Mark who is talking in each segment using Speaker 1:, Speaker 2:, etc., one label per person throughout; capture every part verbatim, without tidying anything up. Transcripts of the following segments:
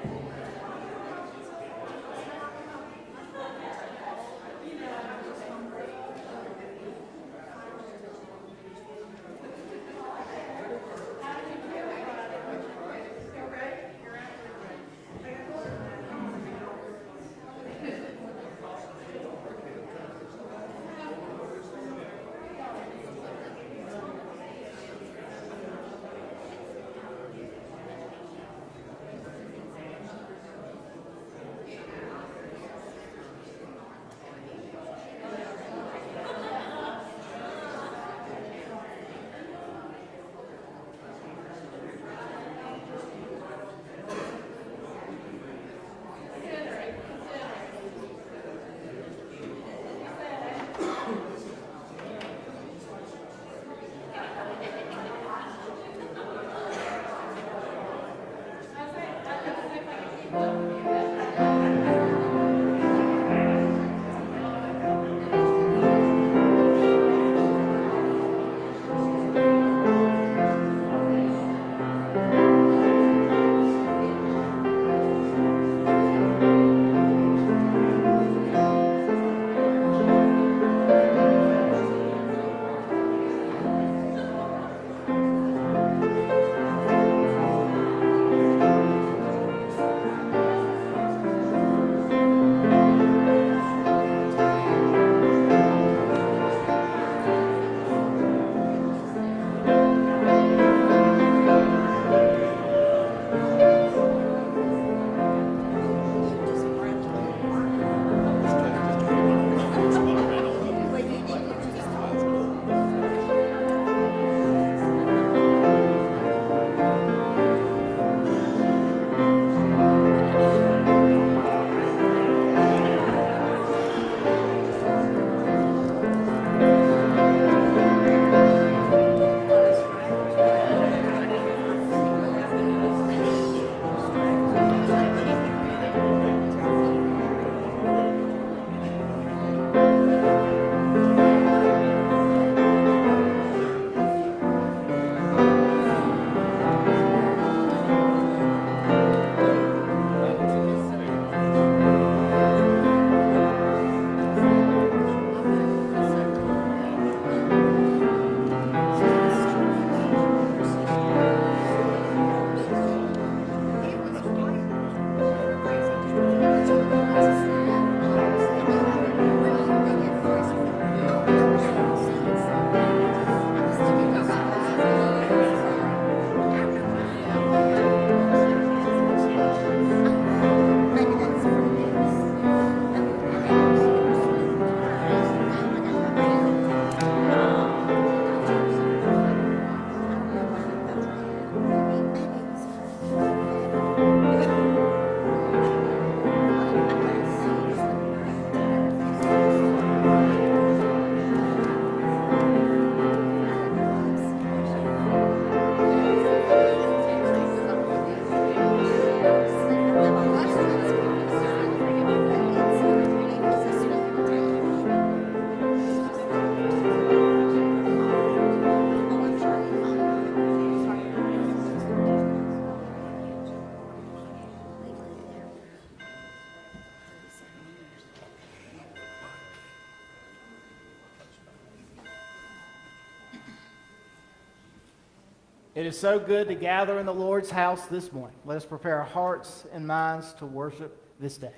Speaker 1: It is so good to gather in the Lord's house this morning. Let us prepare our hearts and minds to worship this day.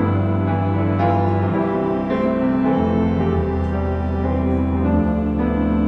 Speaker 2: Thank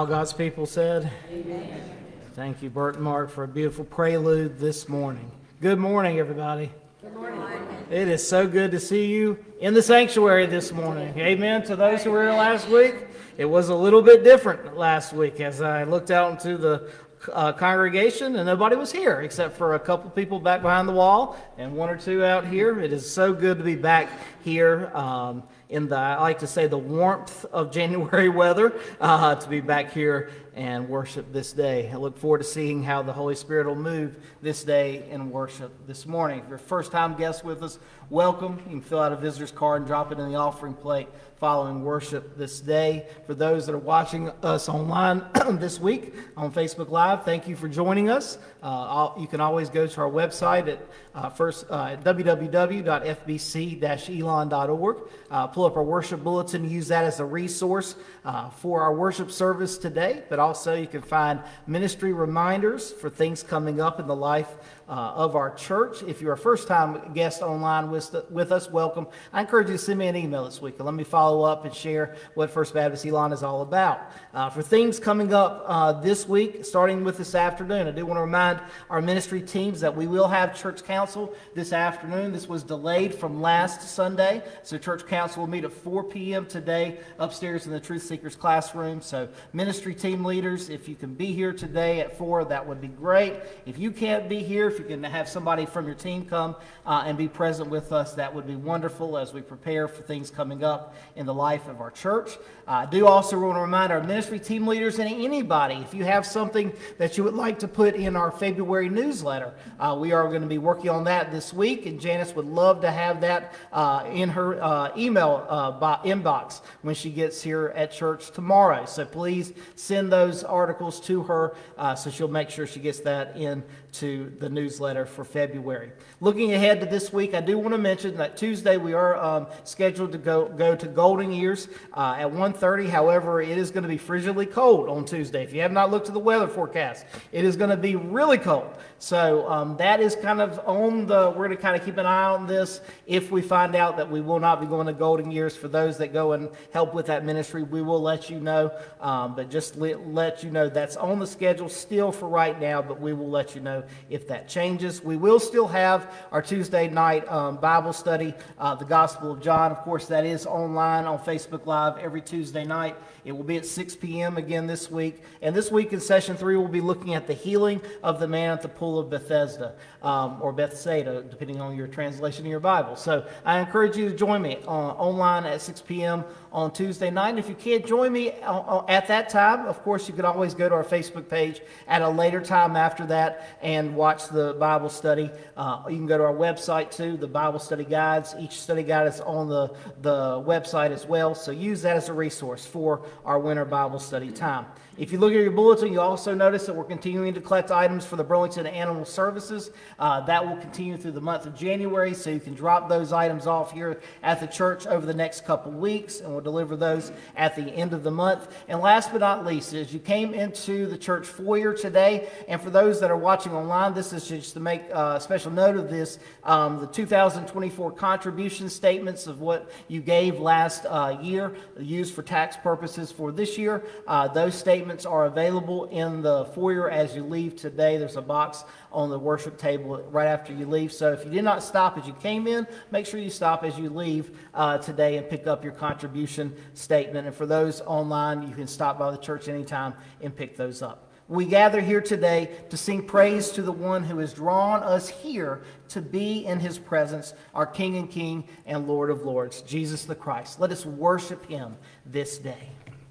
Speaker 1: all God's people said? Amen. Thank you, Bert and Mark, for a beautiful prelude this morning. Good morning, everybody.
Speaker 2: Good morning.
Speaker 1: It is so good to see you in the sanctuary this morning. Amen. To those who were here last week, it was a little bit different last week as I looked out into the uh, congregation and nobody was here except for a couple people back behind the wall and one or two out here. It is so good to be back here um, in the, I like to say, the warmth of January weather, uh, to be back here and worship this day. I look forward to seeing how the Holy Spirit will move this day in worship this morning. If you're a first-time guest with us, welcome. You can fill out a visitor's card and drop it in the offering plate following worship this day. For those that are watching us online this week on Facebook Live, thank you for joining us. Uh, you can always go to our website at uh, first uh, w w w dot f b c dash elon dot org. Uh, pull up our worship bulletin, use that as a resource uh, for our worship service today, but also you can find ministry reminders for things coming up in the life uh, of our church. If you're a first-time guest online with, with us, welcome. I encourage you to send me an email this week and let me follow up and share what First Baptist Elon is all about. Uh, for things coming up uh, this week, starting with this afternoon, I do want to remind our ministry teams that we will have church council this afternoon. This was delayed from last Sunday, so church council will meet at four p.m. today upstairs in the Truth Seekers classroom. So ministry team leaders, if you can be here today at four, that would be great. If you can't be here, if you can have somebody from your team come uh, and be present with us, that would be wonderful as we prepare for things coming up in the life of our church. I do also want to remind our ministry team leaders and anybody, if you have something that you would like to put in our February newsletter, uh, we are going to be working on that this week, and Janice would love to have that uh, in her uh, email uh, inbox when she gets here at church tomorrow. So please send those articles to her uh, so she'll make sure she gets that in to the newsletter for February. Looking ahead to this week, I do want to mention that Tuesday we are um, scheduled to go, go to Golden Ears uh, at one thirty. However, it is going to be frigidly cold on Tuesday. If you have not looked at the weather forecast, it is going to be really cold. So um, that is kind of on the, we're going to kind of keep an eye on this. If we find out that we will not be going to Golden Years, for those that go and help with that ministry, we will let you know. Um, but just let, let you know that's on the schedule still for right now, but we will let you know if that changes. We will still have our Tuesday night um, Bible study, uh, the Gospel of John. Of course, that is online on Facebook Live every Tuesday night. It will be at six p.m. again this week. And this week in session three, we'll be looking at the healing of the man at the pool of Bethesda, um, or Bethsaida, depending on your translation of your Bible. So I encourage you to join me uh, online at six p.m. on Tuesday night. And if you can't join me uh, at that time, of course, you could always go to our Facebook page at a later time after that and watch the Bible study. Uh, you can go to our website too, the Bible study guides. Each study guide is on the, the website as well. So use that as a resource for our winter Bible study time. If you look at your bulletin, you also notice that we're continuing to collect items for the Burlington Animal Services. Uh, that will continue through the month of January, so you can drop those items off here at the church over the next couple weeks, and we'll deliver those at the end of the month. And last but not least, as you came into the church foyer today, and for those that are watching online, this is just to make a special note of this, um, the two thousand twenty-four contribution statements of what you gave last uh, year, used for tax purposes for this year. Uh, those statements are available in the foyer as you leave today. There's a box on the worship table right after you leave. So if you did not stop as you came in, make sure you stop as you leave uh, today and pick up your contribution statement. And for those online, you can stop by the church anytime and pick those up. We gather here today to sing praise to the one who has drawn us here to be in his presence, our King and King and Lord of Lords, Jesus the Christ. Let us worship him this day.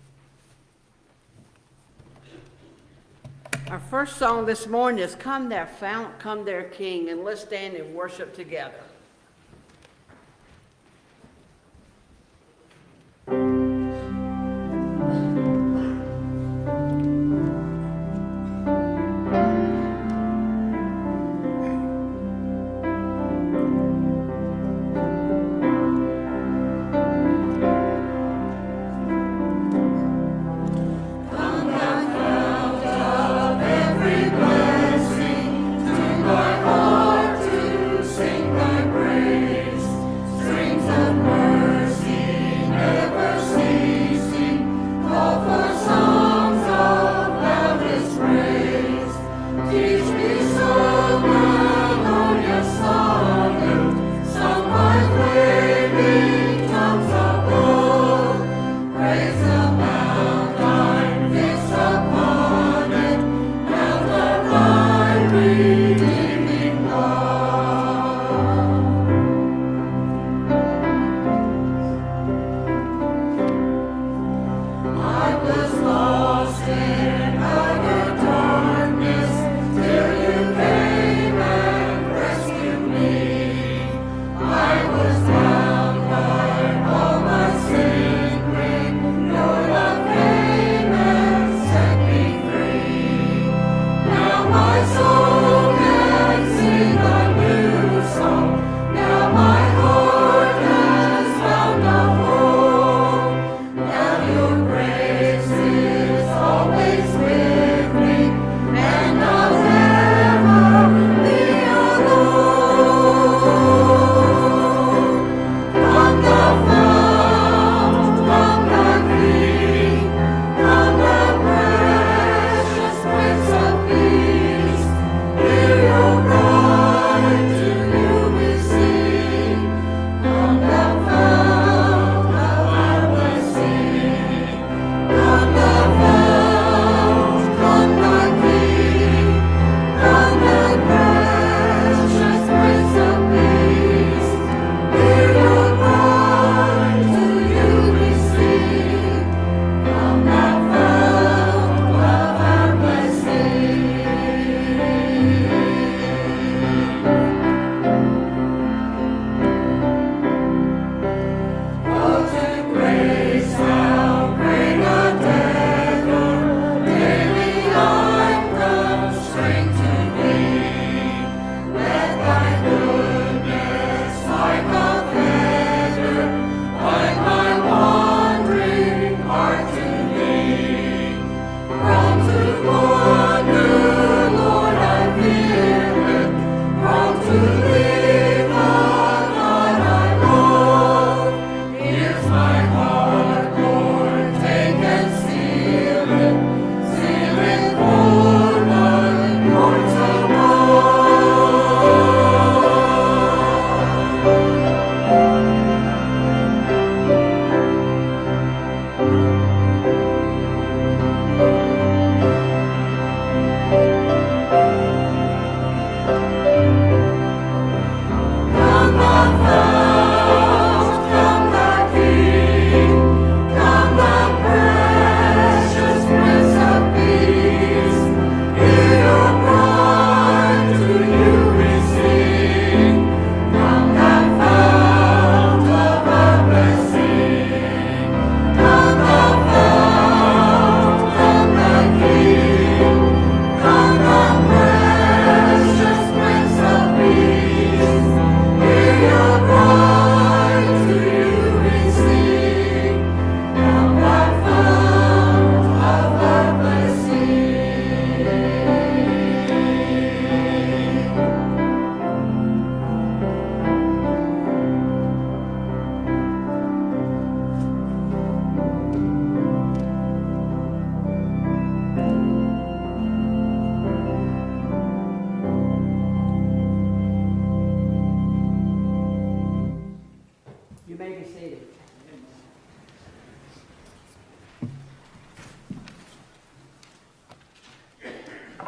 Speaker 2: Our first song this morning is Come There Fount, Come There King, and let's stand and worship together.
Speaker 3: Blessing to my heart to sing thy praise.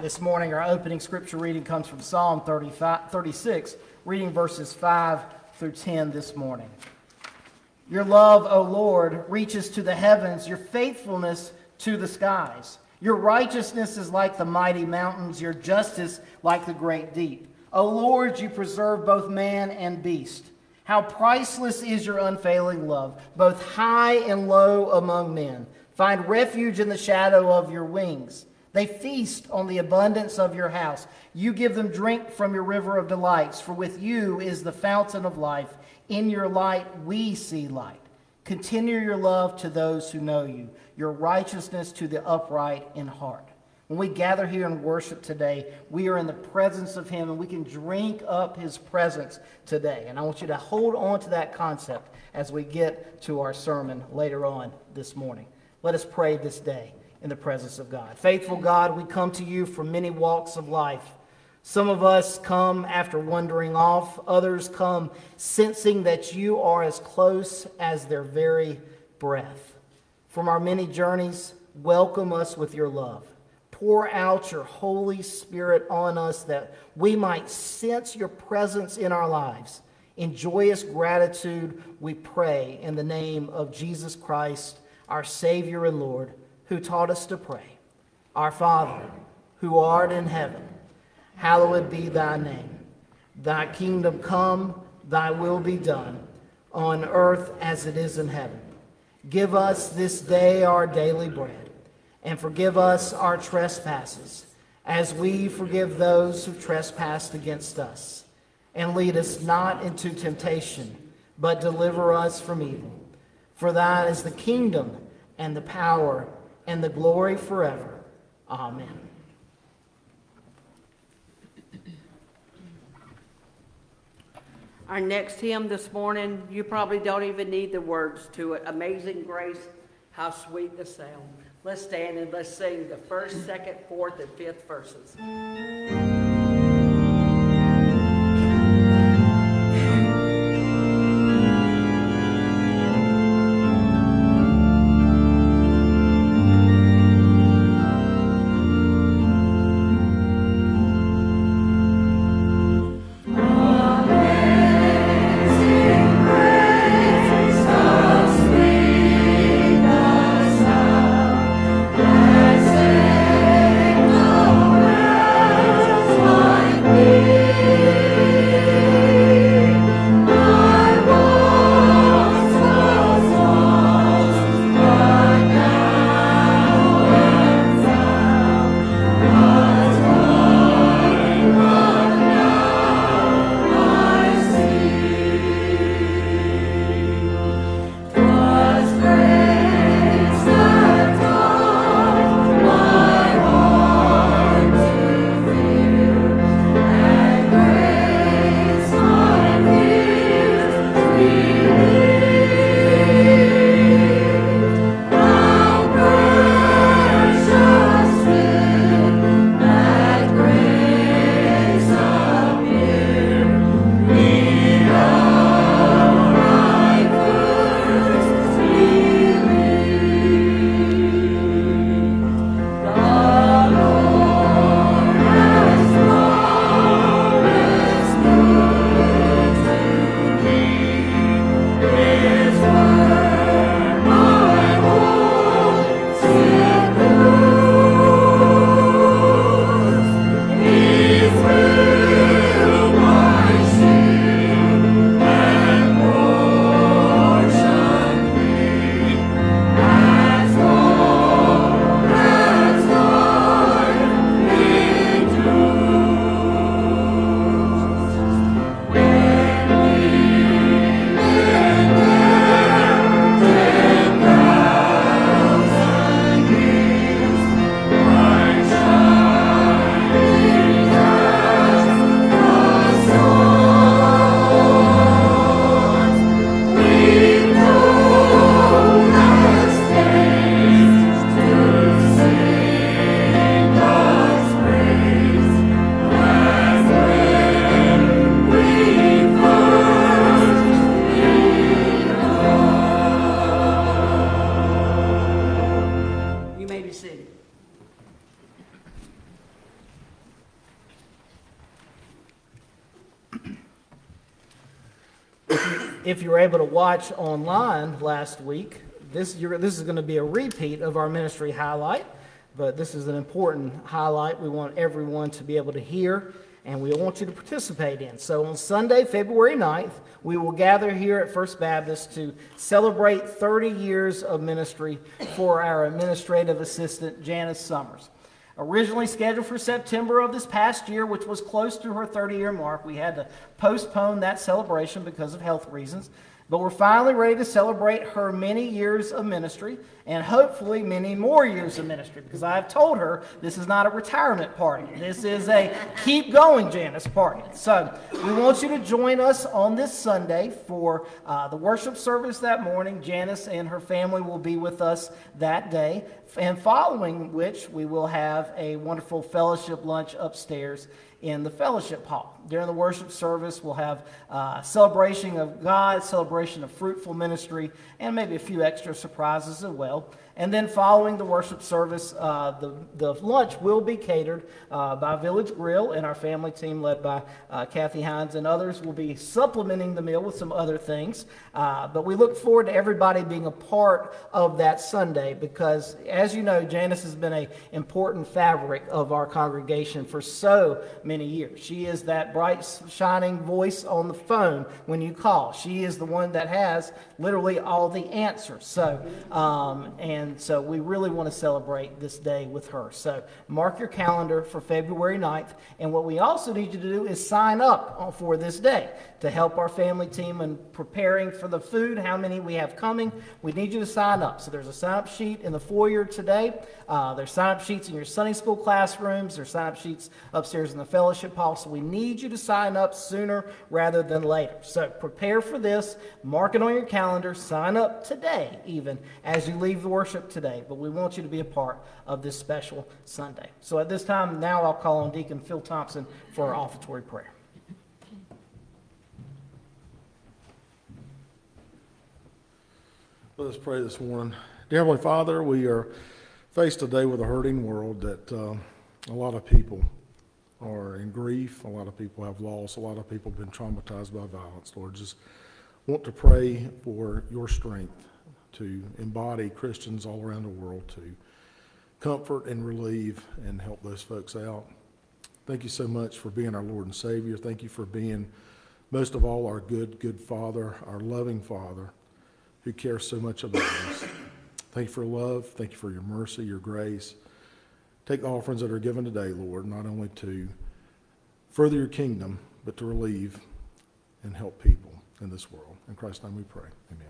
Speaker 1: This morning, our opening scripture reading comes from Psalm thirty-five, thirty-six, reading verses five through ten this morning. Your love, O Lord, reaches to the heavens, your faithfulness to the skies. Your righteousness is like the mighty mountains, your justice like the great deep. O Lord, you preserve both man and beast. How priceless is your unfailing love, both high and low among men. Find refuge in the shadow of your wings. They feast on the abundance of your house. You give them drink from your river of delights, for with you is the fountain of life. In your light we see light. Continue your love to those who know you, your righteousness to the upright in heart. When we gather here and worship today, we are in the presence of him, and we can drink up his presence today. And I want you to hold on to that concept as we get to our sermon later on this morning. Let us pray this day in the presence of God. Faithful God, we come to you from many walks of life. Some of us come after wandering off. Others come sensing that you are as close as their very breath. From our many journeys, welcome us with your love. Pour out your Holy Spirit on us that we might sense your presence in our lives. In joyous gratitude, we pray in the name of Jesus Christ, our Savior and Lord, who taught us to pray. Our Father, who art in heaven, hallowed be thy name. Thy kingdom come, thy will be done, on earth as it is in heaven. Give us this day our daily bread, and forgive us our trespasses, as we forgive those who trespass against us. And lead us not into temptation, but deliver us from evil. For thine is the kingdom, and the power, and the glory forever. Amen.
Speaker 2: Our next hymn this morning, you probably don't even need the words to it. Amazing Grace, how sweet the sound. Let's stand and let's sing the first, second, fourth, and fifth verses.
Speaker 3: Sing the
Speaker 1: If you, if you were able to watch online last week, this, you're, this is going to be a repeat of our ministry highlight, but this is an important highlight we want everyone to be able to hear, and we want you to participate in. So on Sunday, February ninth, we will gather here at First Baptist to celebrate thirty years of ministry for our administrative assistant, Janice Summers. Originally scheduled for September of this past year, which was close to her thirty-year mark, we had to postpone that celebration because of health reasons. But we're finally ready to celebrate her many years of ministry and hopefully many more years of ministry, because I've told her this is not a retirement party. This is a keep going Janice party. So we want you to join us on this Sunday for uh, the worship service that morning. Janice and her family will be with us that day, and following which we will have a wonderful fellowship lunch upstairs in the fellowship hall. During the worship service, we'll have uh, celebration of God, celebration of fruitful ministry, and maybe a few extra surprises as well. And then following the worship service, uh, the, the lunch will be catered uh, by Village Grill, and our family team led by uh, Kathy Hines and others will be supplementing the meal with some other things. Uh, but we look forward to everybody being a part of that Sunday because, as you know, Janice has been an important fabric of our congregation for so many years. She is that bright, shining voice on the phone when you call. She is the one that has literally all the answers. So, um, and And so we really want to celebrate this day with her. So mark your calendar for February ninth. And what we also need you to do is sign up for this day to help our family team in preparing for the food, how many we have coming. We need you to sign up. So there's a sign-up sheet in the foyer today. Uh, there's sign-up sheets in your Sunday school classrooms. There's sign-up sheets upstairs in the fellowship hall. So we need you to sign up sooner rather than later. So prepare for this. Mark it on your calendar. Sign up today even as you leave the worship today, but we want you to be a part of this special Sunday. So at this time, now I'll call on Deacon Phil Thompson for our offertory prayer.
Speaker 3: Let us pray this morning. Dear Heavenly Father, we are faced today with a hurting world that uh, a lot of people are in grief, a lot of people have lost, a lot of people have been traumatized by violence. Lord, just want to pray for your strength to embody Christians all around the world to comfort and relieve and help those folks out. Thank you so much for being our Lord and Savior. Thank you for being, most of all, our good, good Father, our loving Father who cares so much about us. Thank you for love. Thank you for your mercy, your grace. Take the offerings that are given today, Lord, not only to further your kingdom, but to relieve and help people in this world. In Christ's name we pray. Amen.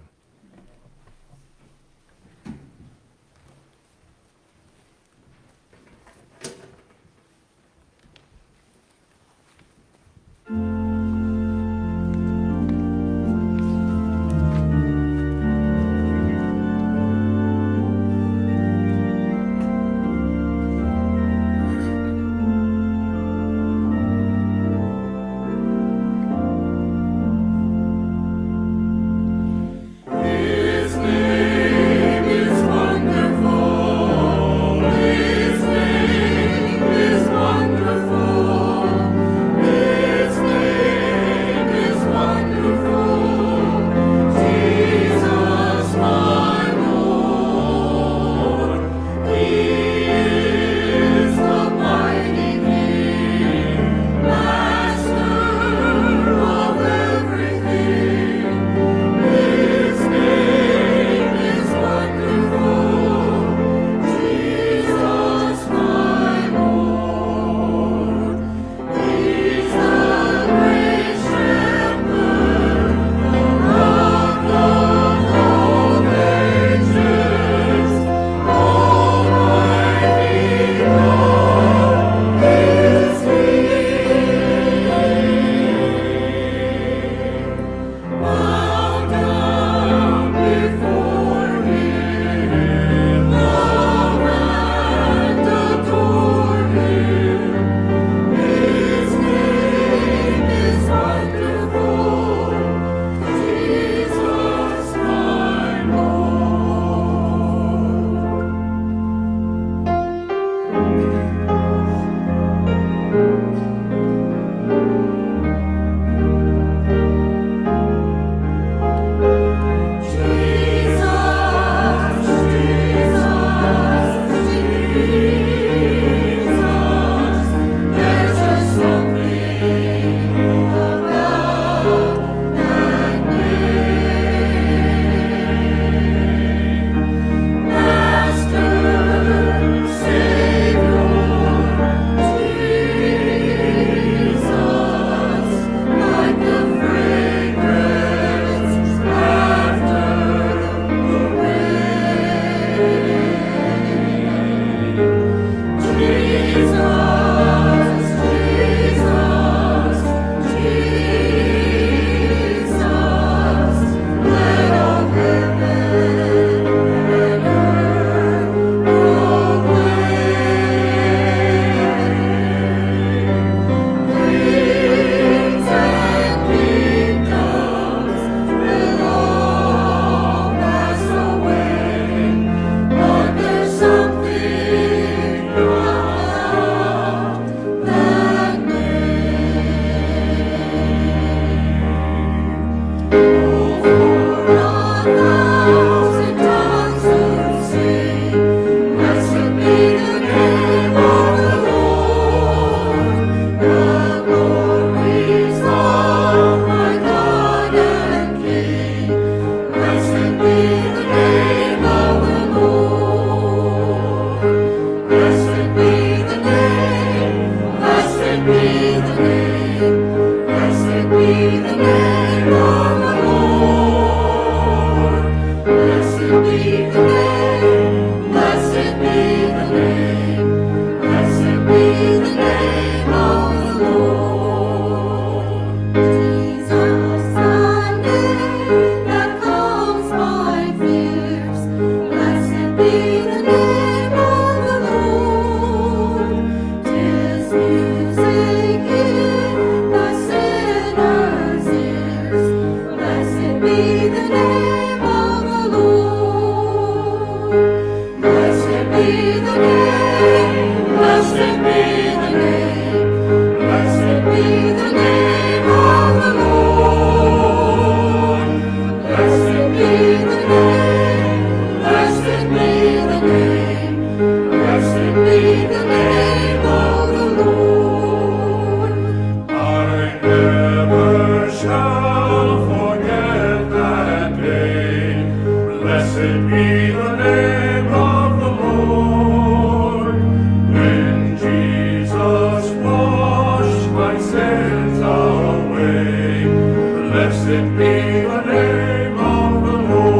Speaker 4: Blessed be the name of the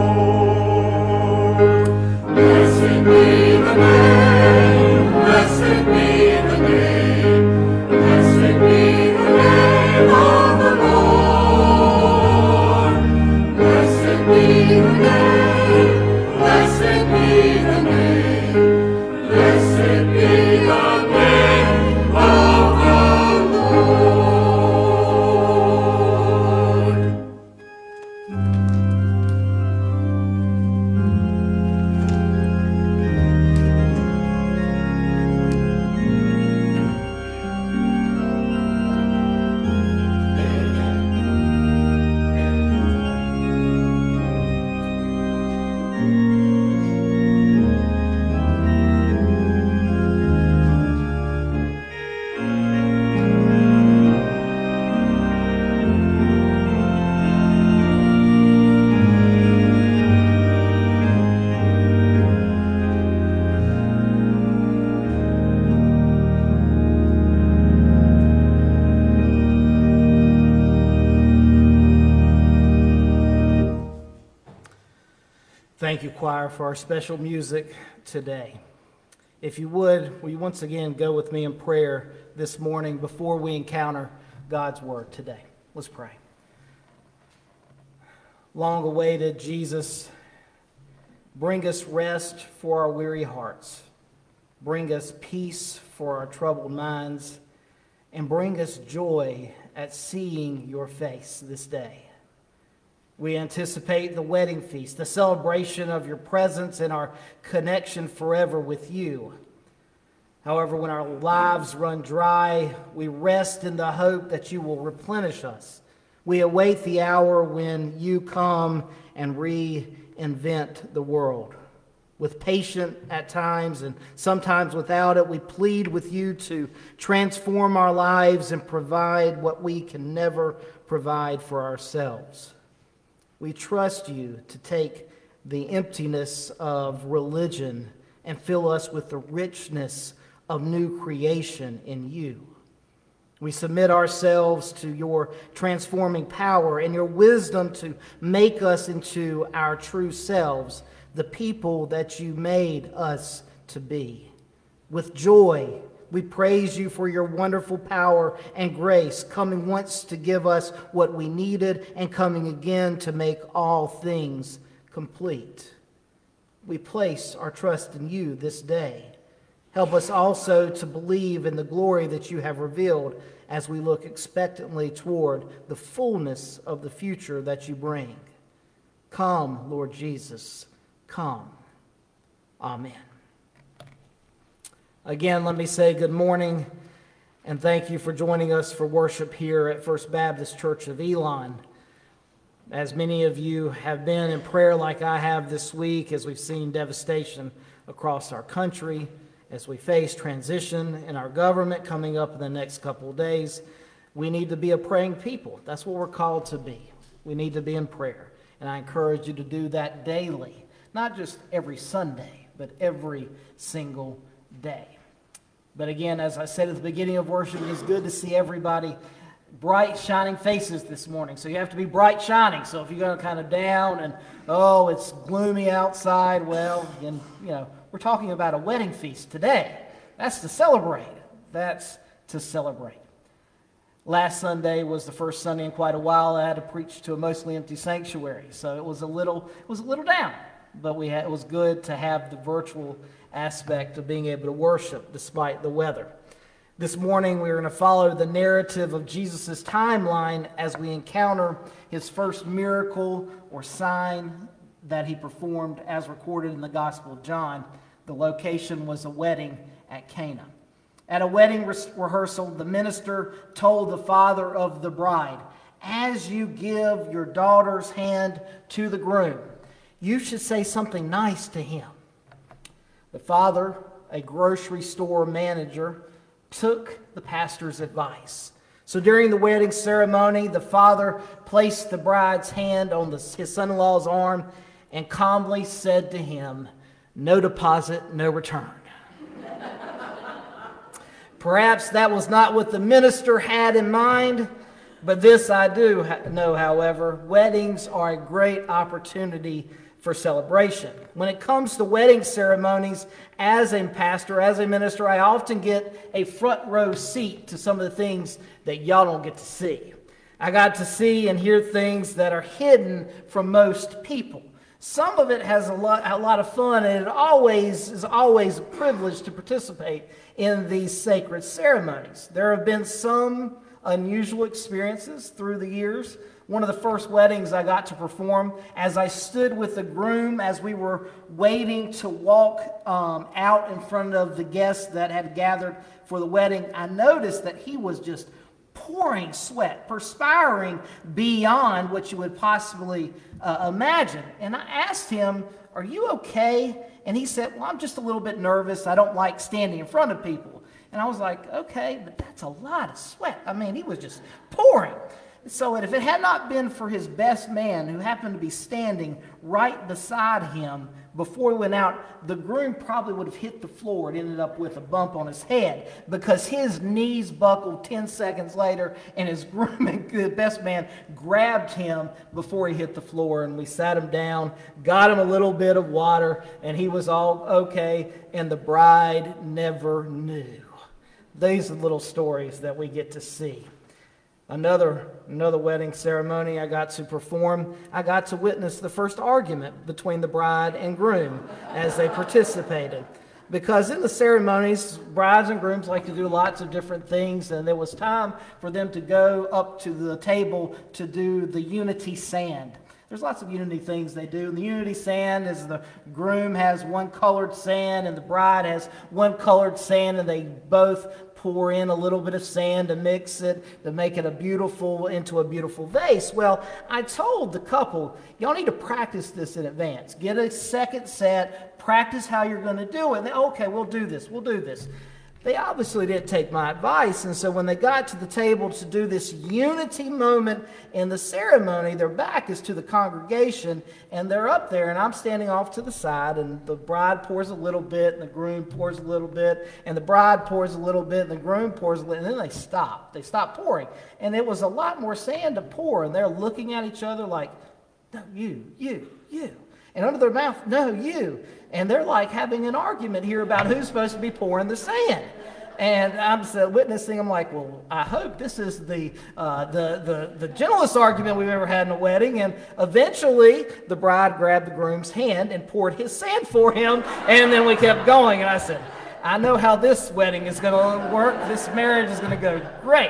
Speaker 4: Lord. Blessed be the name, blessed be the name, blessed be the name of the Lord. Blessed be the name, blessed be the name, blessed be the name of the Lord.
Speaker 1: Thank you, choir, for our special music today. If you would, will you once again go with me in prayer this morning before we encounter God's word today? Let's pray. Long awaited Jesus, bring us rest for our weary hearts. Bring us peace for our troubled minds. And bring us joy at seeing your face this day. We anticipate the wedding feast, the celebration of your presence and our connection forever with you. However, when our lives run dry, we rest in the hope that you will replenish us. We await the hour when you come and reinvent the world. With patience at times and sometimes without it, we plead with you to transform our lives and provide what we can never provide for ourselves. We trust you to take the emptiness of religion and fill us with the richness of new creation in you. We submit ourselves to your transforming power and your wisdom to make us into our true selves, the people that you made us to be. With joy, we praise you for your wonderful power and grace, coming once to give us what we needed and coming again to make all things complete. We place our trust in you this day. Help us also to believe in the glory that you have revealed as we look expectantly toward the fullness of the future that you bring. Come, Lord Jesus, come. Amen. Again, let me say good morning and thank you for joining us for worship here at First Baptist Church of Elon. As many of you have been in prayer like I have this week, as we've seen devastation across our country, as we face transition in our government coming up in the next couple of days, we need to be a praying people. That's what we're called to be. We need to be in prayer. And I encourage you to do that daily, not just every Sunday, but every single day. But again, as I said at the beginning of worship, it is good to see everybody bright, shining faces this morning. So you have to be bright, shining. So if you're going kind of down and, oh, it's gloomy outside, well, then, you know, we're talking about a wedding feast today. That's to celebrate. That's to celebrate. Last Sunday was the first Sunday in quite a while I had to preach to a mostly empty sanctuary. So it was a little, it was a little down. But we had, it was good to have the virtual aspect of being able to worship despite the weather. This morning we're going to follow the narrative of Jesus' timeline as we encounter his first miracle or sign that he performed as recorded in the Gospel of John. The location was a wedding at Cana. At a wedding re- rehearsal, the minister told the father of the bride, "As you give your daughter's hand to the groom, you should say something nice to him." The father, a grocery store manager, took the pastor's advice. So during the wedding ceremony, the father placed the bride's hand on the, his son-in-law's arm and calmly said to him, "No deposit, no return." Perhaps that was not what the minister had in mind, But this I do ha- know, however, weddings are a great opportunity for celebration. When it comes to wedding ceremonies, as a pastor, as a minister, I often get a front row seat to some of the things that y'all don't get to see. I got to see and hear things that are hidden from most people. Some of it has a lot, a lot of fun, and it always is always a privilege to participate in these sacred ceremonies. There have been some unusual experiences through the years. One of the first weddings I got to perform, as I stood with the groom as we were waiting to walk um, out in front of the guests that had gathered for the wedding, I noticed that he was just pouring sweat, perspiring beyond what you would possibly uh, imagine. And I asked him, "Are you okay?" And he said, "Well, I'm just a little bit nervous. I don't like standing in front of people." And I was like, "Okay, but that's a lot of sweat." I mean, he was just pouring. So if it had not been for his best man, who happened to be standing right beside him before he went out, the groom probably would have hit the floor and ended up with a bump on his head, because his knees buckled ten seconds later, and his groom, the best man, grabbed him before he hit the floor, and we sat him down, got him a little bit of water, and he was all okay, and the bride never knew. These are little stories that we get to see. Another, another wedding ceremony I got to perform, I got to witness the first argument between the bride and groom as they participated. Because in the ceremonies, brides and grooms like to do lots of different things, and there was time for them to go up to the table to do the unity sand. There's lots of unity things they do. And the unity sand is the groom has one colored sand and the bride has one colored sand, and they both pour in a little bit of sand to mix it to make it a beautiful into a beautiful vase. Well, I told the couple, y'all need to practice this in advance. Get a second set, practice how you're going to do it. And they, okay, we'll do this, we'll do this. They obviously didn't take my advice, and so when they got to the table to do this unity moment in the ceremony, their back is to the congregation, and they're up there, and I'm standing off to the side, and the bride pours a little bit, and the groom pours a little bit, and the bride pours a little bit, and the groom pours a little, and then they stop. They stop pouring, and it was a lot more sand to pour, and they're looking at each other like, "No, you, you, you." And under their mouth, "No, you." And they're like having an argument here about who's supposed to be pouring the sand. And I'm so witnessing, I'm like, well, I hope this is the, uh, the, the, the gentlest argument we've ever had in a wedding. And eventually, the bride grabbed the groom's hand and poured his sand for him. And then we kept going. And I said, I know how this wedding is going to work. This marriage is going to go great.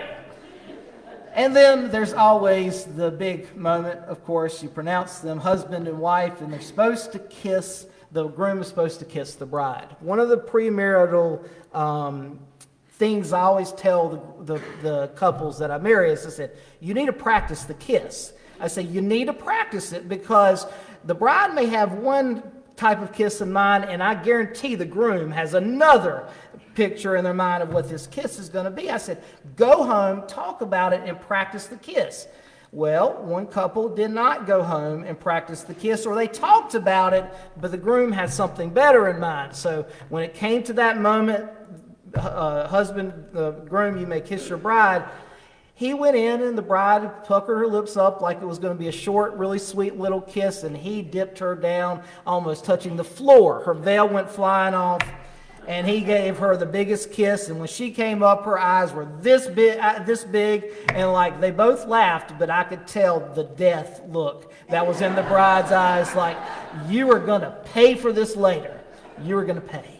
Speaker 1: And then there's always the big moment, of course. You pronounce them husband and wife, and they're supposed to kiss. The groom is supposed to kiss the bride. One of the premarital um, things I always tell the, the, the couples that I marry is I said, you need to practice the kiss. I say, you need to practice it, because the bride may have one type of kiss in mind, and I guarantee the groom has another picture in their mind of what this kiss is going to be. I said, go home, talk about it, and practice the kiss. Well, one couple did not go home and practice the kiss, or they talked about it, but the groom had something better in mind. So when it came to that moment, uh, husband, uh, groom, you may kiss your bride, he went in and the bride puckered her lips up like it was going to be a short, really sweet little kiss, and he dipped her down, almost touching the floor. Her veil went flying off, and he gave her the biggest kiss, and when she came up, her eyes were this big, uh, this big, and like they both laughed, but I could tell the death look that was in the bride's eyes, like, you are going to pay for this later. You are going to pay.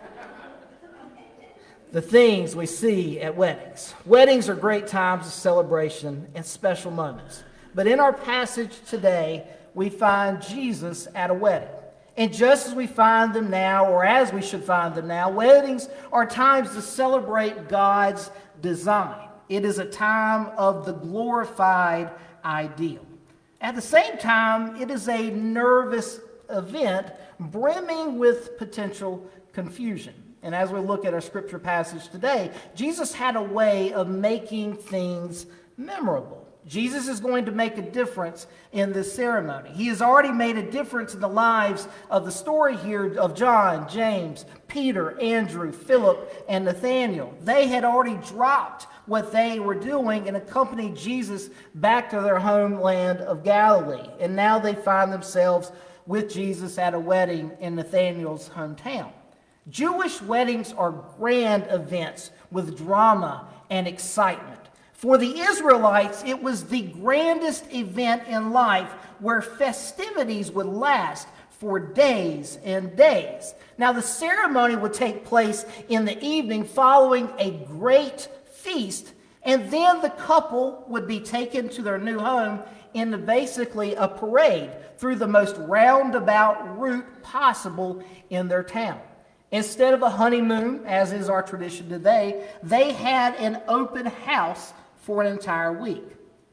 Speaker 1: The things we see at weddings. Weddings are great times of celebration and special moments. But in our passage today, we find Jesus at a wedding. And just as we find them now, or as we should find them now, weddings are times to celebrate God's design. It is a time of the glorified ideal. At the same time, it is a nervous event brimming with potential confusion. And as we look at our scripture passage today, Jesus had a way of making things memorable. Jesus is going to make a difference in this ceremony. He has already made a difference in the lives of the story here of John, James, Peter, Andrew, Philip, and Nathanael. They had already dropped what they were doing and accompanied Jesus back to their homeland of Galilee. And now they find themselves with Jesus at a wedding in Nathanael's hometown. Jewish weddings are grand events with drama and excitement. For the Israelites, it was the grandest event in life where festivities would last for days and days. Now, the ceremony would take place in the evening following a great feast, and then the couple would be taken to their new home in basically a parade through the most roundabout route possible in their town. Instead of a honeymoon, as is our tradition today, they had an open house for an entire week.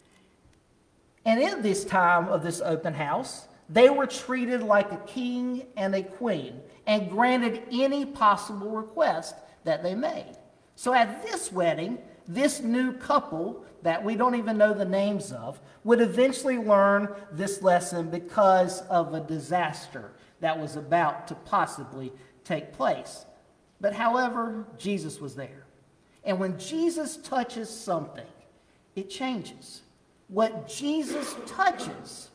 Speaker 1: And in this time of this open house, they were treated like a king and a queen and granted any possible request that they made. So at this wedding, this new couple that we don't even know the names of would eventually learn this lesson because of a disaster that was about to possibly take place. But however, Jesus was there. And when Jesus touches something, it changes. What Jesus touches,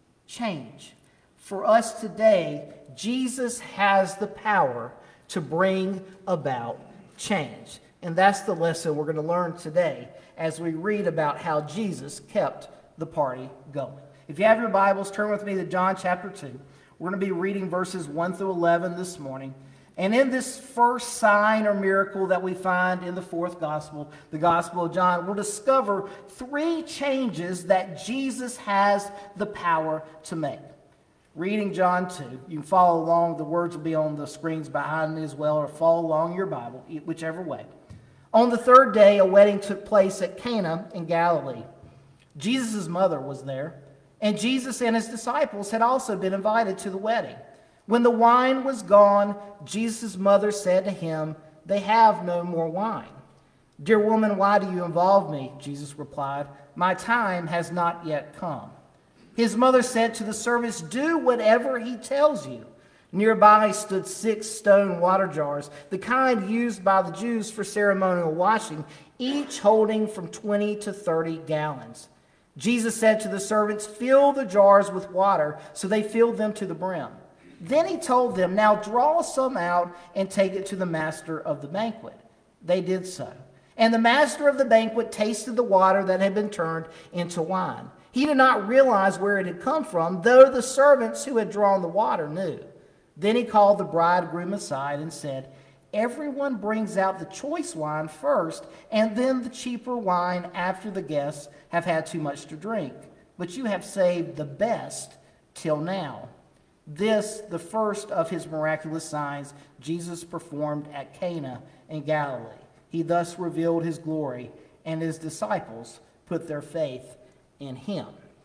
Speaker 1: change. For us today, Jesus has the power to bring about change. And that's the lesson we're going to learn today as we read about how Jesus kept the party going. If you have your Bibles, turn with me to John chapter two. We're going to be reading verses one through eleven this morning. And in this first sign or miracle that we find in the fourth gospel, the Gospel of John, we'll discover three changes that Jesus has the power to make. Reading John two, you can follow along. The words will be on the screens behind me as well, or follow along your Bible, whichever way. On the third day, a wedding took place at Cana in Galilee. Jesus' mother was there, and Jesus and his disciples had also been invited to the wedding. When the wine was gone, Jesus' mother said to him, "They have no more wine." "Dear woman, why do you involve me?" Jesus replied, "My time has not yet come." His mother said to the servants, "Do whatever he tells you." Nearby stood six stone water jars, the kind used by the Jews for ceremonial washing, each holding from twenty to thirty gallons. Jesus said to the servants, "Fill the jars with water," so they filled them to the brim. Then he told them, "Now draw some out and take it to the master of the banquet." They did so. And the master of the banquet tasted the water that had been turned into wine. He did not realize where it had come from, though the servants who had drawn the water knew. Then he called the bridegroom aside and said, "Everyone brings out the choice wine first, and then the cheaper wine after the guests have had too much to drink. But you have saved the best till now." This, the first of his miraculous signs, Jesus performed at Cana in Galilee. He thus revealed his glory, and his disciples put their faith in him.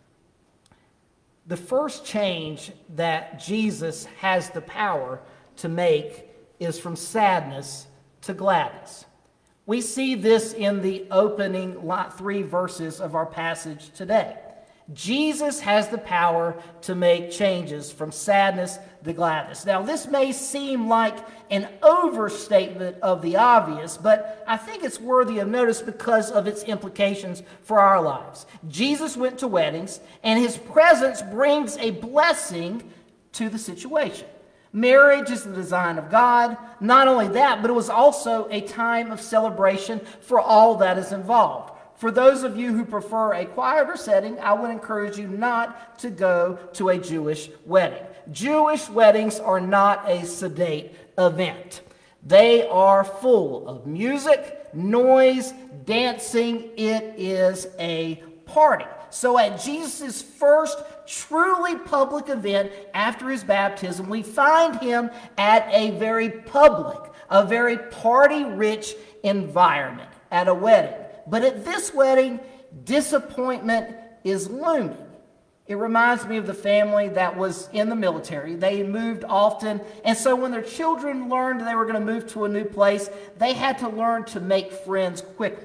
Speaker 1: The first change that Jesus has the power to make is from sadness to gladness. We see this in the opening three verses of our passage today. Jesus has the power to make changes from sadness to gladness. Now, this may seem like an overstatement of the obvious, but I think it's worthy of notice because of its implications for our lives. Jesus went to weddings, and his presence brings a blessing to the situation. Marriage is the design of God. Not only that, but it was also a time of celebration for all that is involved. For those of you who prefer a quieter setting, I would encourage you not to go to a Jewish wedding. Jewish weddings are not a sedate event. They are full of music, noise, dancing. It is a party. So at Jesus' first truly public event after his baptism, we find him at a very public, a very party-rich environment at a wedding. But at this wedding, disappointment is looming. It reminds me of the family that was in the military. They moved often, and so when their children learned they were going to move to a new place, they had to learn to make friends quickly.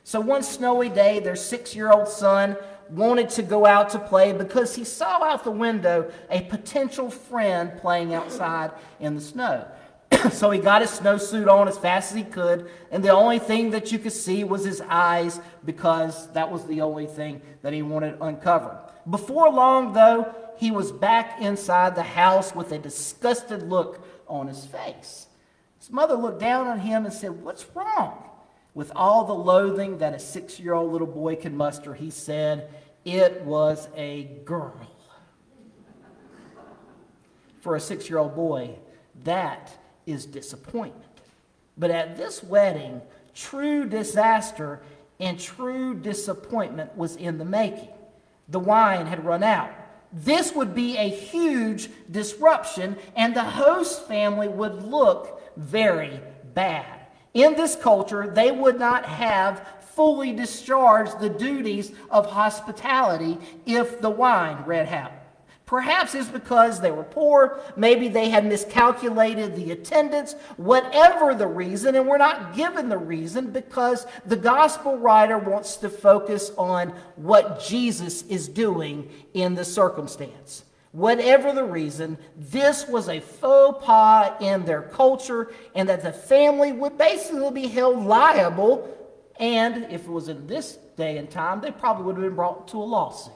Speaker 1: So one snowy day, their six-year-old son wanted to go out to play because he saw out the window a potential friend playing outside in the snow. So he got his snowsuit on as fast as he could, and the only thing that you could see was his eyes, because that was the only thing that he wanted uncovered. Before long, though, he was back inside the house with a disgusted look on his face. His mother looked down on him and said, "What's wrong?" With all the loathing that a six-year-old little boy could muster, he said, "It was a girl." For a six-year-old boy, that is disappointment. But at this wedding, true disaster and true disappointment was in the making. The wine had run out. This would be a huge disruption, and the host family would look very bad. In this culture, they would not have fully discharged the duties of hospitality if the wine ran out. Perhaps it's because they were poor, maybe they had miscalculated the attendance, whatever the reason, and we're not given the reason because the gospel writer wants to focus on what Jesus is doing in the circumstance. Whatever the reason, this was a faux pas in their culture, and that the family would basically be held liable, and if it was in this day and time, they probably would have been brought to a lawsuit.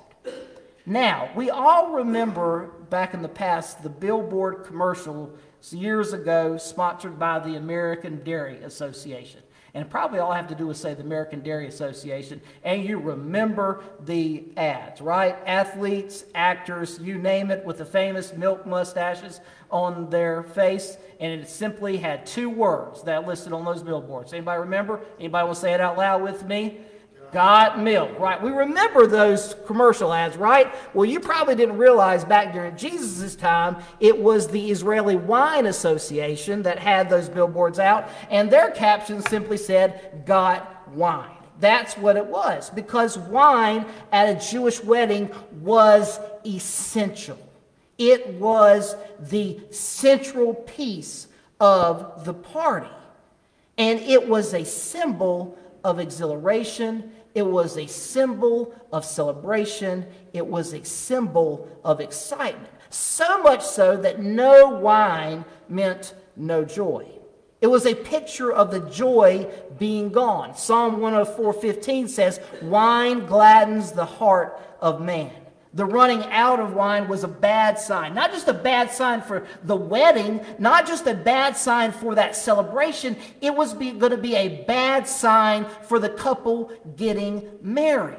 Speaker 1: Now, we all remember back in the past the billboard commercial years ago sponsored by the American Dairy Association. And probably all I have to do is say the American Dairy Association, and you remember the ads, right? Athletes, actors, you name it, with the famous milk mustaches on their face, and it simply had two words that listed on those billboards. Anybody remember? Anybody want to say it out loud with me? Got milk, right? We remember those commercial ads, right? Well, you probably didn't realize back during Jesus' time, it was the Israeli Wine Association that had those billboards out, and their caption simply said, "Got wine." That's what it was, because wine at a Jewish wedding was essential. It was the central piece of the party, and it was a symbol of exhilaration. It was a symbol of celebration. It was a symbol of excitement. So much so that no wine meant no joy. It was a picture of the joy being gone. Psalm one oh four fifteen says, "Wine gladdens the heart of man." The running out of wine was a bad sign. Not just a bad sign for the wedding, not just a bad sign for that celebration. It was be, going to be a bad sign for the couple getting married.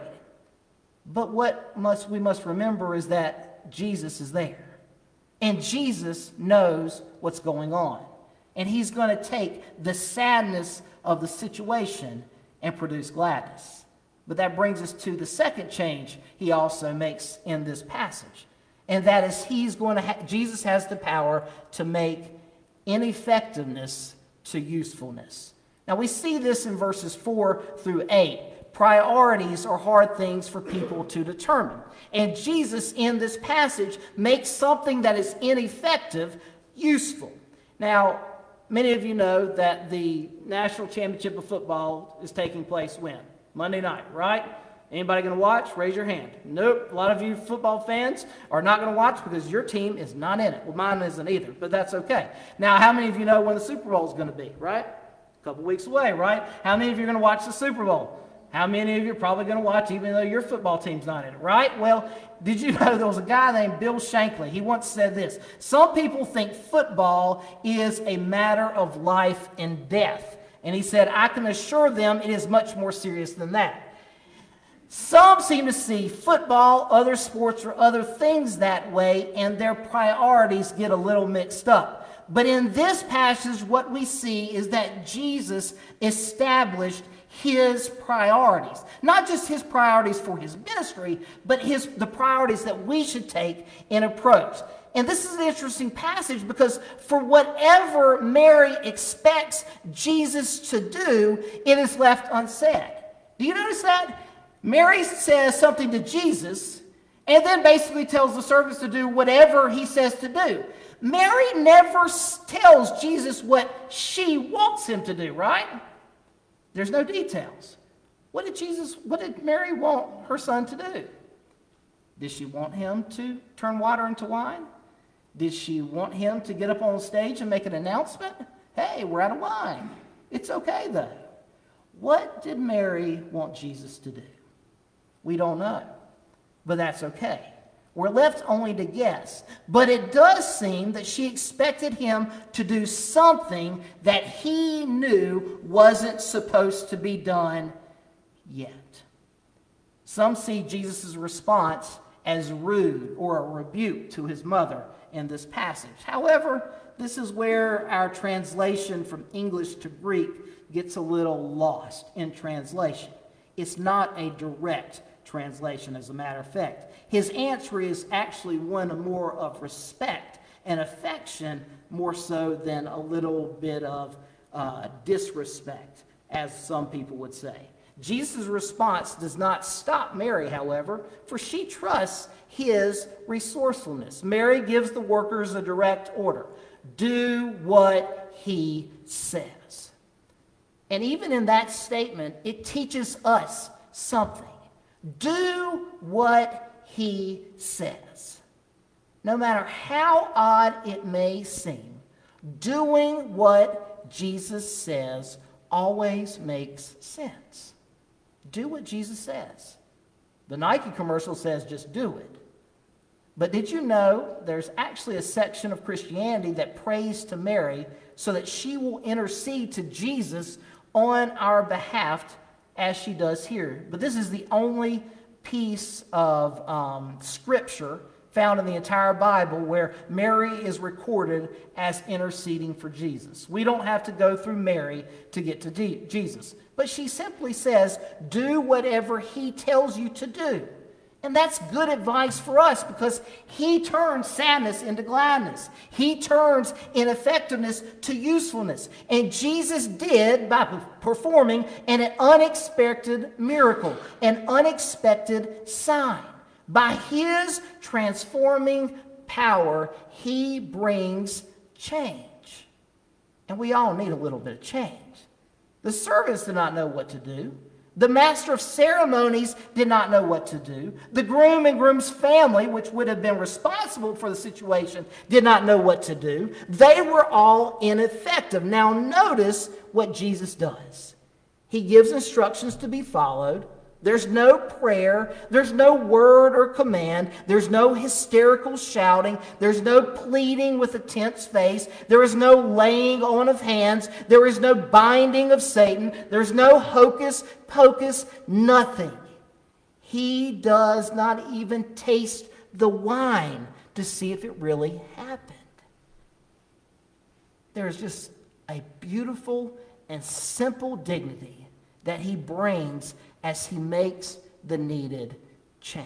Speaker 1: But what must we must remember is that Jesus is there. And Jesus knows what's going on. And he's going to take the sadness of the situation and produce gladness. But that brings us to the second change he also makes in this passage. And that is he's going to ha- Jesus has the power to make ineffectiveness to usefulness. Now we see this in verses four through eight. Priorities are hard things for people to determine. And Jesus in this passage makes something that is ineffective useful. Now, many of you know that the National Championship of Football is taking place when? Monday night, right? Anybody going to watch? Raise your hand. Nope. A lot of you football fans are not going to watch because your team is not in it. Well, mine isn't either, but that's okay. Now, how many of you know when the Super Bowl is going to be, right? A couple weeks away, right? How many of you are going to watch the Super Bowl? How many of you are probably going to watch even though your football team's not in it, right? Well, did you know there was a guy named Bill Shankly? He once said this: "Some people think football is a matter of life and death." And he said, "I can assure them it is much more serious than that." Some seem to see football, other sports, or other things that way, and their priorities get a little mixed up. But in this passage, what we see is that Jesus established his priorities. Not just his priorities for his ministry, but his the priorities that we should take in approach. And this is an interesting passage because for whatever Mary expects Jesus to do, it is left unsaid. Do you notice that? Mary says something to Jesus and then basically tells the servants to do whatever he says to do. Mary never tells Jesus what she wants him to do, right? There's no details. What did Jesus, what did Mary want her son to do? Did she want him to turn water into wine? Did she want him to get up on stage and make an announcement? Hey, we're out of wine. It's okay though. What did Mary want Jesus to do? We don't know, but that's okay. We're left only to guess. But it does seem that she expected him to do something that he knew wasn't supposed to be done yet. Some see Jesus' response as rude or a rebuke to his mother in this passage. However, this is where our translation from English to Greek gets a little lost in translation. It's not a direct translation, as a matter of fact. His answer is actually one more of respect and affection, more so than a little bit of uh, disrespect, as some people would say. Jesus' response does not stop Mary, however, for she trusts his resourcefulness. Mary gives the workers a direct order: do what he says. And even in that statement, it teaches us something. Do what he says. No matter how odd it may seem, doing what Jesus says always makes sense. Do what Jesus says. The Nike commercial says just do it. But did you know there's actually a section of Christianity that prays to Mary so that she will intercede to Jesus on our behalf, as she does here? But this is the only piece of um, scripture found in the entire Bible where Mary is recorded as interceding for Jesus. We don't have to go through Mary to get to D- Jesus. But she simply says, do whatever he tells you to do. And that's good advice for us, because he turns sadness into gladness. He turns ineffectiveness to usefulness. And Jesus did by performing an unexpected miracle, an unexpected sign. By his transforming power, he brings change. And we all need a little bit of change. The servants did not know what to do. The master of ceremonies did not know what to do. The groom and groom's family, which would have been responsible for the situation, did not know what to do. They were all ineffective. Now notice what Jesus does. He gives instructions to be followed. There's no prayer. There's no word or command. There's no hysterical shouting. There's no pleading with a tense face. There is no laying on of hands. There is no binding of Satan. There's no hocus pocus, nothing. He does not even taste the wine to see if it really happened. There's just a beautiful and simple dignity that he brings as he makes the needed change.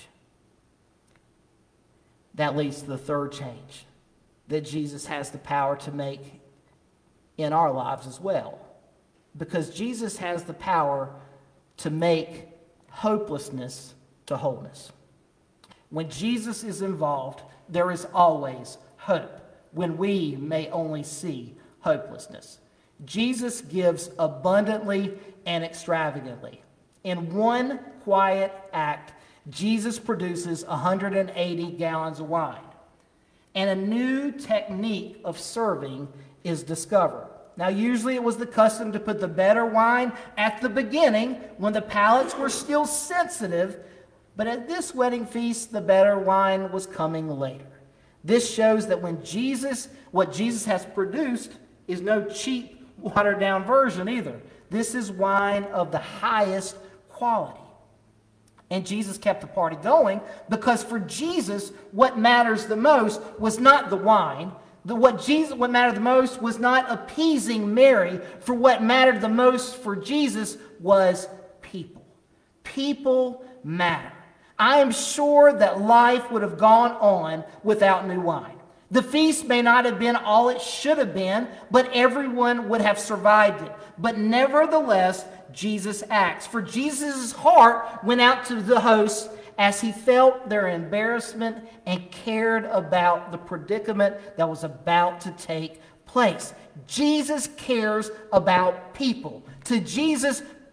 Speaker 1: That leads to the third change that Jesus has the power to make in our lives as well. Because Jesus has the power to make hopelessness to wholeness. When Jesus is involved, there is always hope when we may only see hopelessness. Jesus gives abundantly and extravagantly. In one quiet act, Jesus produces one hundred eighty gallons of wine. And a new technique of serving is discovered. Now, usually it was the custom to put the better wine at the beginning when the palates were still sensitive, but at this wedding feast, the better wine was coming later. This shows that when Jesus, what Jesus has produced is no cheap, watered-down version either. This is wine of the highest quality. And Jesus kept the party going because for Jesus, what matters the most was not the wine. The, what, Jesus, what mattered the most was not appeasing Mary. For what mattered the most for Jesus was people. People matter. I am sure that life would have gone on without new wine. The feast may not have been all it should have been, but everyone would have survived it. But nevertheless, Jesus acts. For Jesus' heart went out to the hosts as he felt their embarrassment and cared about the predicament that was about to take place. Jesus cares about people. To Jesus,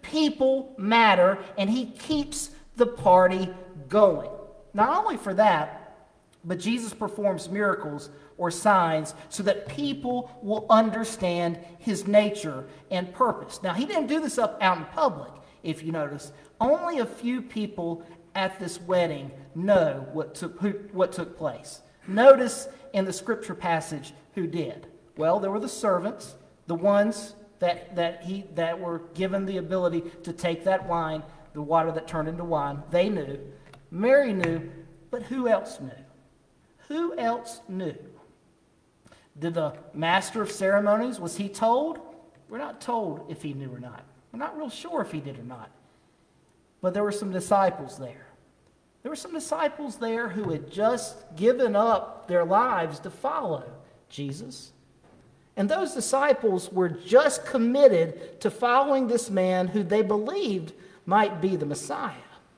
Speaker 1: People matter, and he keeps the party going. Not only for that, but Jesus performs miracles or signs so that people will understand his nature and purpose. Now, he didn't do this up out in public, if you notice. Only a few people at this wedding know what took, who, what took place. Notice in the scripture passage who did. Well, there were the servants, the ones that, that, he, that were given the ability to take that wine, the water that turned into wine. They knew. Mary knew, but who else knew? Who else knew? Did the master of ceremonies, was he told? We're not told if he knew or not. We're not real sure if he did or not. But there were some disciples there. There were some disciples there who had just given up their lives to follow Jesus. And those disciples were just committed to following this man who they believed might be the Messiah.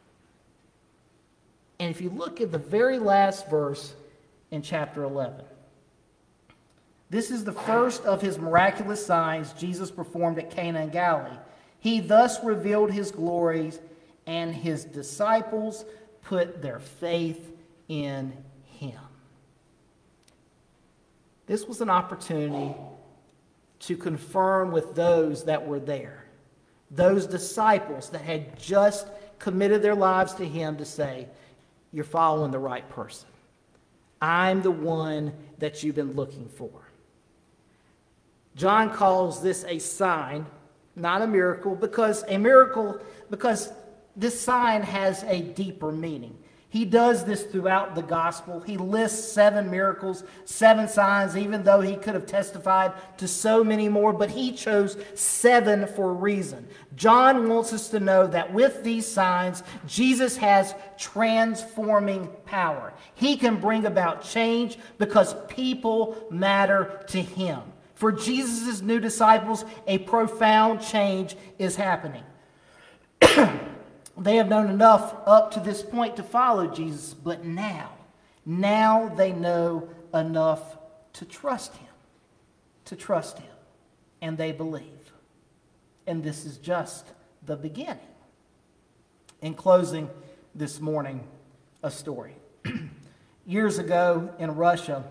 Speaker 1: And if you look at the very last verse in chapter eleven, this is the first of his miraculous signs Jesus performed at Cana in Galilee. He thus revealed his glories, and his disciples put their faith in him. This was an opportunity to confirm with those that were there, those disciples that had just committed their lives to him, to say, you're following the right person. I'm the one that you've been looking for. John calls this a sign, not a miracle, because a miracle, because this sign has a deeper meaning. He does this throughout the gospel. He lists seven miracles, seven signs, even though he could have testified to so many more, but he chose seven for a reason. John wants us to know that with these signs, Jesus has transforming power. He can bring about change because people matter to him. For Jesus' new disciples, a profound change is happening. They have known enough up to this point to follow Jesus, but now, now they know enough to trust him, to trust him, and they believe. And this is just the beginning. In closing this morning, a story. Years ago in Russia,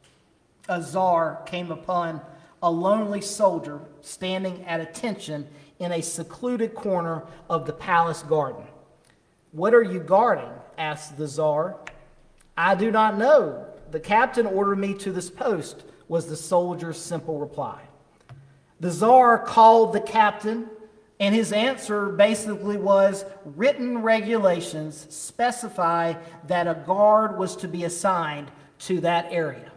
Speaker 1: a czar came upon a lonely soldier standing at attention in a secluded corner of the palace garden. "What are you guarding?" asked the czar. "I do not know. The captain ordered me to this post," was the soldier's simple reply. The czar called the captain, and his answer basically was, written regulations specify that a guard was to be assigned to that area.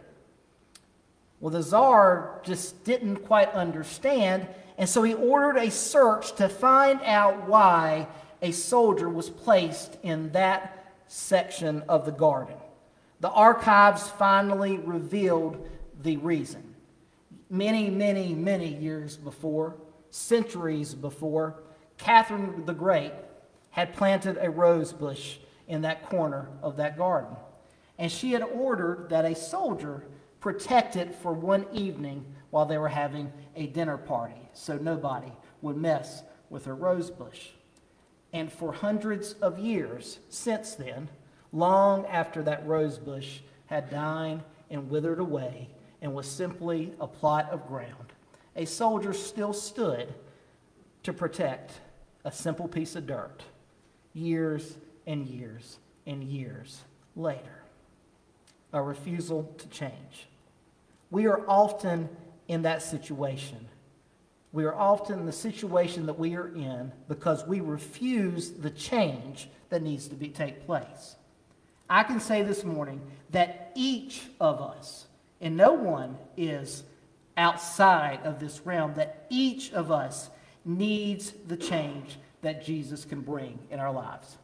Speaker 1: Well, the czar just didn't quite understand, and so he ordered a search to find out why a soldier was placed in that section of the garden. The archives finally revealed the reason. Many, many, many years before, centuries before, Catherine the Great had planted a rose bush in that corner of that garden. And she had ordered that a soldier protect it for one evening while they were having a dinner party, so nobody would mess with her rose bush. And for hundreds of years since then, long after that rose bush had died and withered away and was simply a plot of ground, a soldier still stood to protect a simple piece of dirt years and years and years later. A refusal to change. We are often in that situation. We are often in the situation that we are in because we refuse the change that needs to be take place. I can say this morning that each of us, and no one is outside of this realm, that each of us needs the change that Jesus can bring in our lives.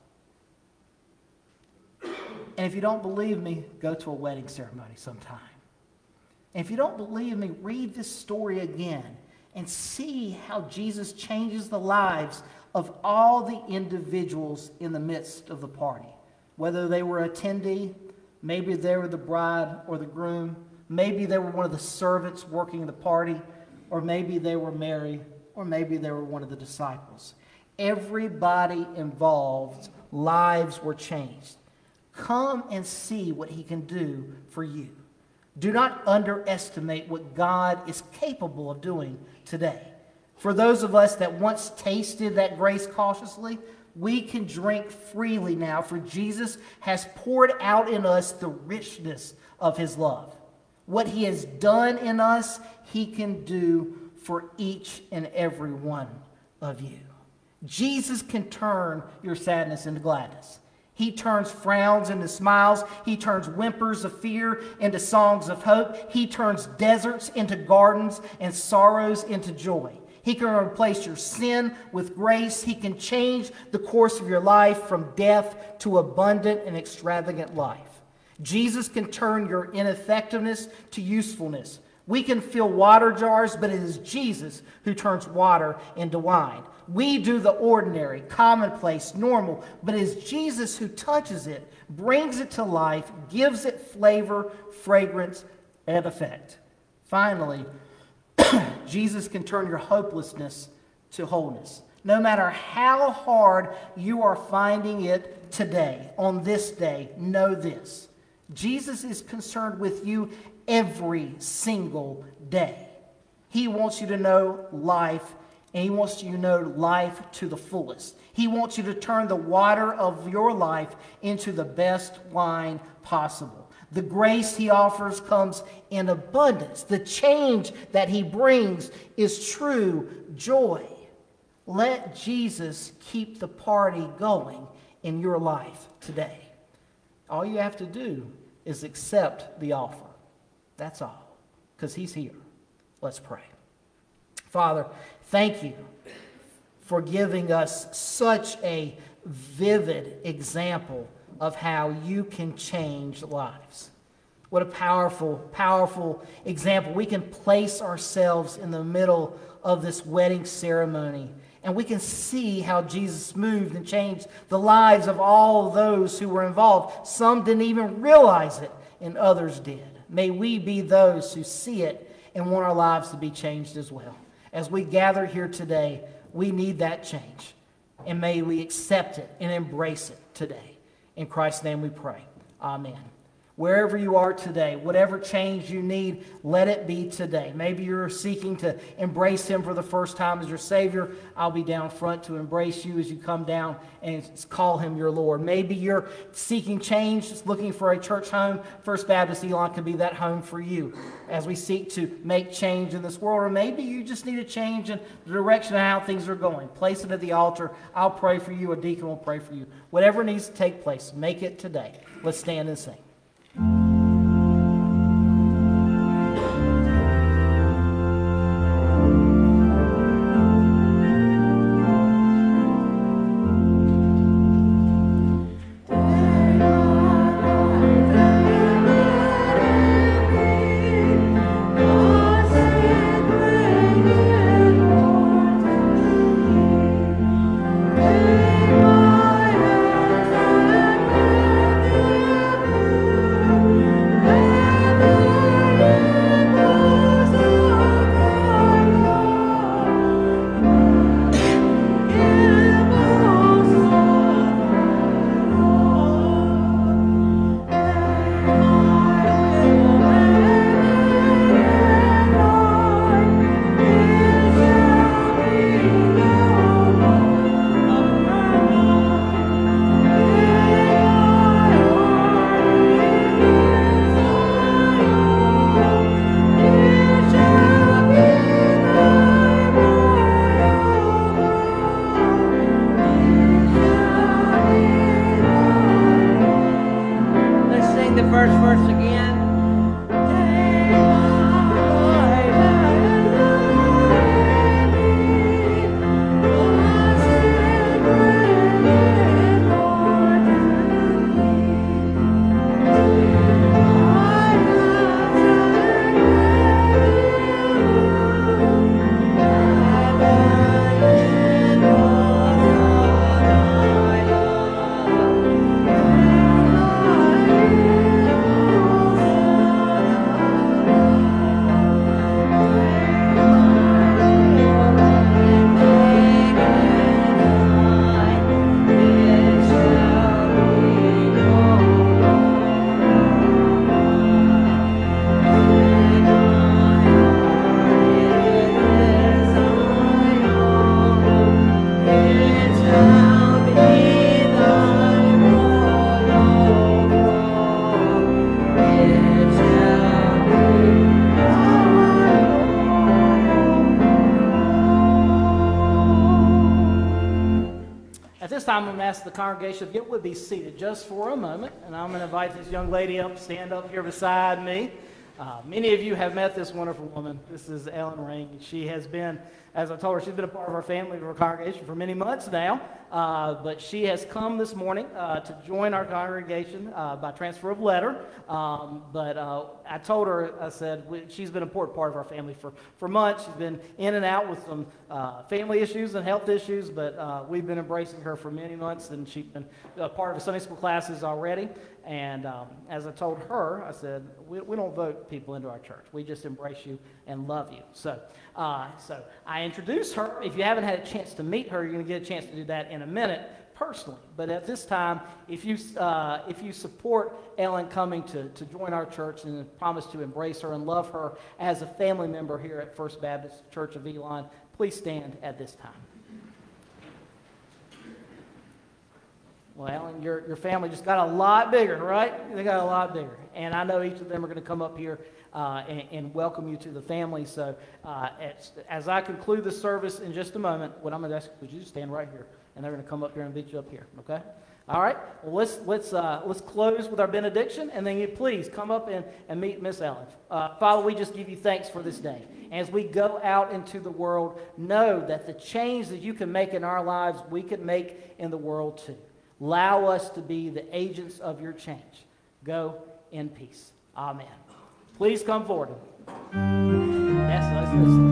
Speaker 1: And if you don't believe me, go to a wedding ceremony sometime. And if you don't believe me, read this story again and see how Jesus changes the lives of all the individuals in the midst of the party. Whether they were attendee, maybe they were the bride or the groom, maybe they were one of the servants working the party, or maybe they were Mary, or maybe they were one of the disciples.
Speaker 5: everybody involved's lives were changed. Come and see what he can do for you. Do not underestimate what God is capable of doing today. For those of us that once tasted that grace cautiously, we can drink freely now, for Jesus has poured out in us the richness of his love. What he has done in us, he can do for each and every one of you. Jesus can turn your sadness into gladness. He turns frowns into smiles. He turns whimpers of fear into songs of hope. He turns deserts into gardens and sorrows into joy. He can replace your sin with grace. He can change the course of your life from death to abundant and extravagant life. Jesus can turn your ineffectiveness to usefulness. We can fill water jars, but it is Jesus who turns water into wine. We do the ordinary, commonplace, normal, but it is Jesus who touches it, brings it to life, gives it flavor, fragrance, and effect. Finally, Jesus can turn your hopelessness to wholeness. No matter how hard you are finding it today, on this day, know this. Jesus is concerned with you every single day. He wants you to know life, and he wants you to know life to the fullest. He wants you to turn the water of your life into the best wine possible. The grace he offers comes in abundance. The change that he brings is true joy. Let Jesus keep the party going in your life today. All you have to do is accept the offer. That's all, because he's here. Let's pray. Father, thank you for giving us such a vivid example of how you can change lives. What a powerful, powerful example. We can place ourselves in the middle of this wedding ceremony, and we can see how Jesus moved and changed the lives of all those who were involved. Some didn't even realize it, and others did. May we be those who see it and want our lives to be changed as well. As we gather here today, we need that change, and may we accept it and embrace it today. In Christ's name we pray. Amen. Wherever you are today, whatever change you need, let it be today. Maybe you're seeking to embrace him for the first time as your Savior. I'll be down front to embrace you as you come down and call him your Lord. Maybe you're seeking change, just looking for a church home. First Baptist Elon can be that home for you as we seek to make change in this world. Or maybe you just need a change in the direction of how things are going. Place it at the altar. I'll pray for you. A deacon will pray for you. Whatever needs to take place, make it today. Let's stand and sing.
Speaker 1: time, I'm going to ask the congregation if it would be seated just for a moment, and I'm going to invite this young lady up, stand up here beside me. Uh, many of you have met this wonderful woman. This is Ellen Ring. She has been, as I told her, she's been a part of our family, of our congregation for many months now, uh, but she has come this morning uh, to join our congregation uh, by transfer of letter. Um, but uh, I told her, I said, we, she's been an important part of our family for, for months. She's been in and out with some uh, family issues and health issues, but uh, we've been embracing her for many months, and she's been a part of the Sunday school classes already. And um, as I told her, I said, we, we don't vote people into our church. We just embrace you and love you. So, uh, so I introduced her. If you haven't had a chance to meet her, you're going to get a chance to do that in a minute personally. But at this time, if you, uh, if you support Ellen coming to, to join our church and promise to embrace her and love her as a family member here at First Baptist Church of Elon, please stand at this time. Well, Alan, your, your family just got a lot bigger, right? They got a lot bigger. And I know each of them are going to come up here uh, and, and welcome you to the family. So uh, as, as I conclude the service in just a moment, what I'm going to ask you is you just stand right here, and they're going to come up here and beat you up here, okay? All right? Well, let's, let's, uh, let's close with our benediction, and then you please come up and, and meet Miss Ellen. Uh, Father, we just give you thanks for this day. As we go out into the world, know that the change that you can make in our lives, we can make in the world too. Allow us to be the agents of your change. Go in peace. Amen. Please come forward. Yes, let's listen.